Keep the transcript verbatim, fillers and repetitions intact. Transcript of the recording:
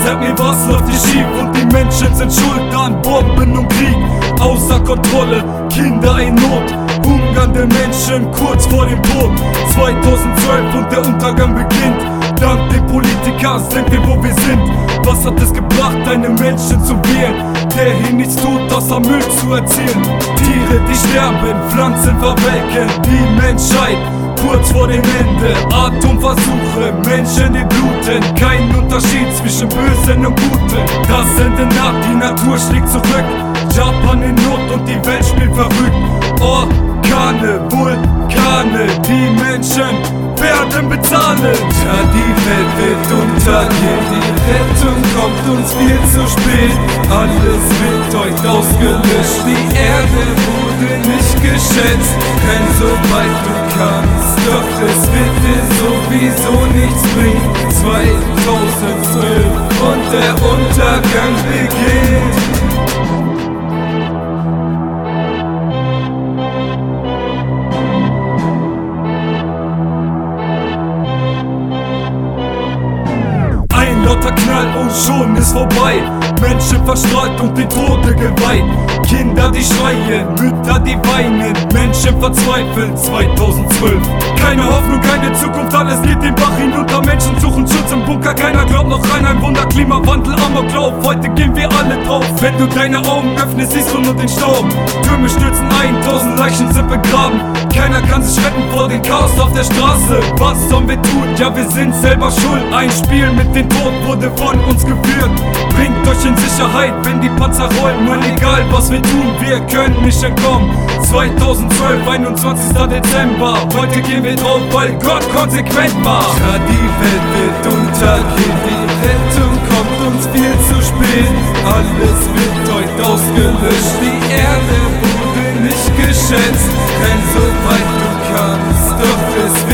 Sag mir, was läuft hier schief? Und die Menschen sind schuld an Bomben und Krieg. Außer Kontrolle, Kinder in Not, hungernde Menschen kurz vor dem Tod. zweitausendzwölf und der Untergang beginnt. Dank den Politikern sind wir, wo wir sind. Was hat es gebracht, einen Menschen zu wählen, der hier nichts tut, außer Müll zu erzählen? Tiere, die sterben, Pflanzen verwelken, die Menschheit kurz vor dem Ende. Atomversuche, Menschen, die bluten, kein Unterschied zwischen Bösen und Guten. Das Ende naht, die Natur schlägt zurück, Japan in Not und die Welt spielt verrückt. Orkane, Vulkane, die Menschen werden bezahlen. Ja, die Welt wird untergehen, die Rettung kommt uns viel zu spät. Alles wird heute ausgelöscht, die Erde wurde nicht geschätzt. Renn so weit du kannst, doch es wird dir sowieso nichts bringen. zweitausendzwölf und der Untergang beginnt. Lauter Knall und schon ist vorbei. Menschen verstrahlt und die Tote geweiht. Kinder, die schreien, Mütter, die weinen, Menschen verzweifeln. zweitausendzwölf, keine Hoffnung, keine Zukunft, alles geht den Bach hinunter. Menschen suchen Schutz im Bunker, keiner glaubt noch rein. Ein Wunder, Klimawandel, Amoklauf, heute gehen wir alle drauf. Wenn du deine Augen öffnest, siehst du nur den Staub. Türme stürzen ein, tausend Leichen sind begraben. Keiner kann sich retten vor dem Chaos auf der Straße. Was sollen wir tun? Ja, wir sind selber schuld. Ein Spiel mit dem Tod wurde von uns geführt. Bringt euch in Sicherheit, wenn die Panzer rollen. Und egal was wir tun, wir können nicht entkommen. zweitausendzwölf, einundzwanzigster Dezember. Heute gehen wir drauf, weil Gott konsequent war. Ja, die Welt wird untergehen, die Rettung kommt uns viel zu spät. Alles wird heute ausgelöscht, die Erde wurde nicht geschätzt. Renn so weit du kannst, doch es wird